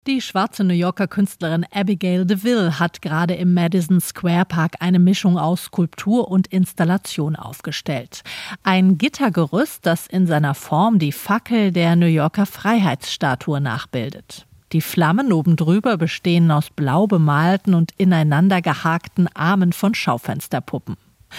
Die schwarze New Yorker Künstlerin Abigail DeVille hat gerade im Madison Square Park eine Mischung aus Skulptur und Installation aufgestellt. Ein Gittergerüst, das in seiner Form die Fackel der New Yorker Freiheitsstatue nachbildet. Die Flammen oben drüber bestehen aus blau bemalten und ineinander gehakten Armen von Schaufensterpuppen.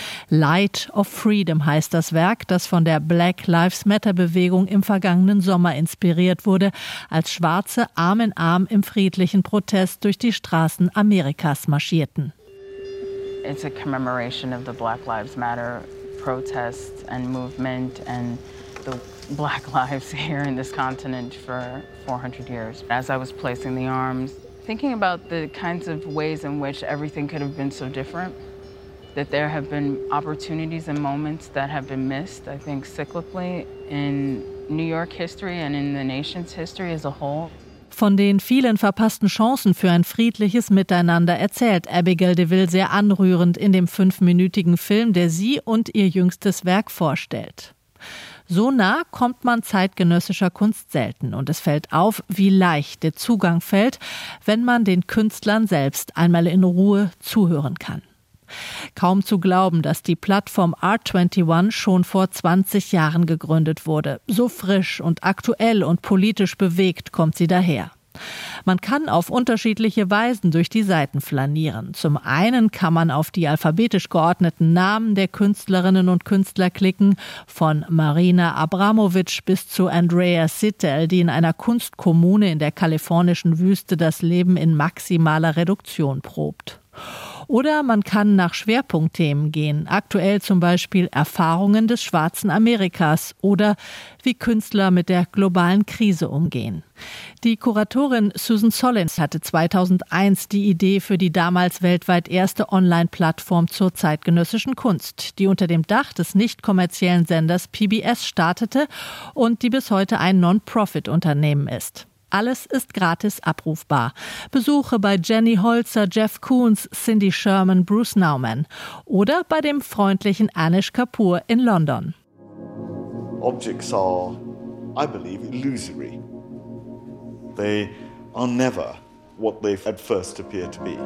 Light of Freedom heißt das Werk, das von der Black Lives Matter Bewegung im vergangenen Sommer inspiriert wurde, als Schwarze Arm in Arm im friedlichen Protest durch die Straßen Amerikas marschierten. It's a commemoration of the Black Lives Matter protest and movement and the Black lives here in this continent for 400 years. As I was placing the arms, thinking about the kinds of ways in which everything could have been so different. That there have been opportunities and moments that have been missed, I think, cyclically in New York history and in the nation's history as a whole. Von den vielen verpassten Chancen für ein friedliches Miteinander erzählt Abigail DeVille sehr anrührend in dem 5-minütigen Film, der sie und ihr jüngstes Werk vorstellt. So nah kommt man zeitgenössischer Kunst selten und es fällt auf, wie leicht der Zugang fällt, wenn man den Künstlern selbst einmal in Ruhe zuhören kann. Kaum zu glauben, dass die Plattform Art21 schon vor 20 Jahren gegründet wurde. So frisch und aktuell und politisch bewegt kommt sie daher. Man kann auf unterschiedliche Weisen durch die Seiten flanieren. Zum einen kann man auf die alphabetisch geordneten Namen der Künstlerinnen und Künstler klicken, von Marina Abramovic bis zu Andrea Sittel, die in einer Kunstkommune in der kalifornischen Wüste das Leben in maximaler Reduktion probt. Oder man kann nach Schwerpunktthemen gehen, aktuell zum Beispiel Erfahrungen des schwarzen Amerikas oder wie Künstler mit der globalen Krise umgehen. Die Kuratorin Susan Sollins hatte 2001 die Idee für die damals weltweit erste Online-Plattform zur zeitgenössischen Kunst, die unter dem Dach des nicht kommerziellen Senders PBS startete und die bis heute ein Non-Profit-Unternehmen ist. Alles ist gratis abrufbar. Besuche bei Jenny Holzer, Jeff Koons, Cindy Sherman, Bruce Nauman oder bei dem freundlichen Anish Kapoor in London. Objects are, I believe, illusory. They are never what they at first appear to be.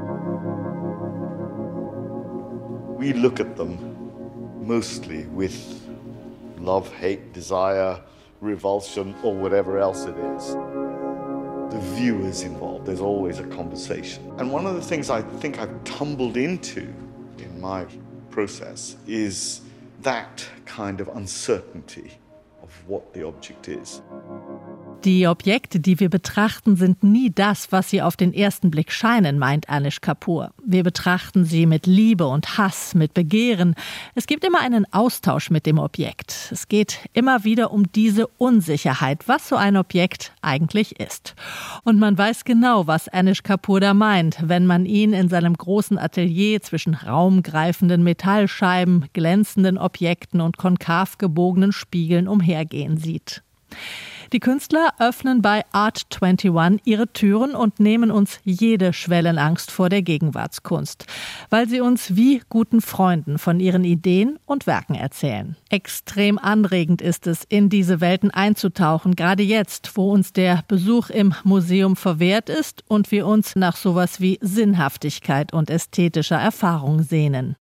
We look at them mostly with love, hate, desire, revulsion or whatever else it is. The viewer's involved. There's always a conversation. And one of the things I think I've tumbled into in my process is that kind of uncertainty of what the object is. Die Objekte, die wir betrachten, sind nie das, was sie auf den ersten Blick scheinen, meint Anish Kapoor. Wir betrachten sie mit Liebe und Hass, mit Begehren. Es gibt immer einen Austausch mit dem Objekt. Es geht immer wieder um diese Unsicherheit, was so ein Objekt eigentlich ist. Und man weiß genau, was Anish Kapoor da meint, wenn man ihn in seinem großen Atelier zwischen raumgreifenden Metallscheiben, glänzenden Objekten und konkav gebogenen Spiegeln umhergehen sieht. Die Künstler öffnen bei Art21 ihre Türen und nehmen uns jede Schwellenangst vor der Gegenwartskunst, weil sie uns wie guten Freunden von ihren Ideen und Werken erzählen. Extrem anregend ist es, in diese Welten einzutauchen, gerade jetzt, wo uns der Besuch im Museum verwehrt ist und wir uns nach sowas wie Sinnhaftigkeit und ästhetischer Erfahrung sehnen.